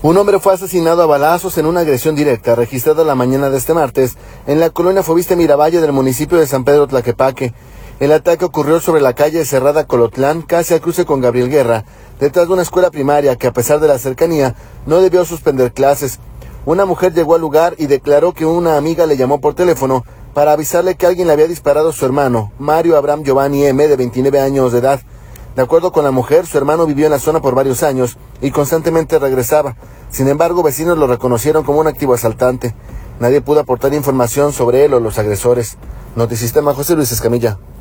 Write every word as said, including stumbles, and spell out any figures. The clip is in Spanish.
Un hombre fue asesinado a balazos en una agresión directa registrada la mañana de este martes en la colonia Fobiste Miravalle del municipio de San Pedro Tlaquepaque. El ataque ocurrió sobre la calle Cerrada Colotlán, casi al cruce con Gabriel Guerra, detrás de una escuela primaria que, a pesar de la cercanía, no debió suspender clases. Una mujer llegó al lugar y declaró que una amiga le llamó por teléfono para avisarle que alguien le había disparado a su hermano, Mario Abraham Giovanni M., de veintinueve años de edad. De acuerdo con la mujer, su hermano vivió en la zona por varios años y constantemente regresaba. Sin embargo, vecinos lo reconocieron como un activo asaltante. Nadie pudo aportar información sobre él o los agresores. Notisistema, José Luis Escamilla.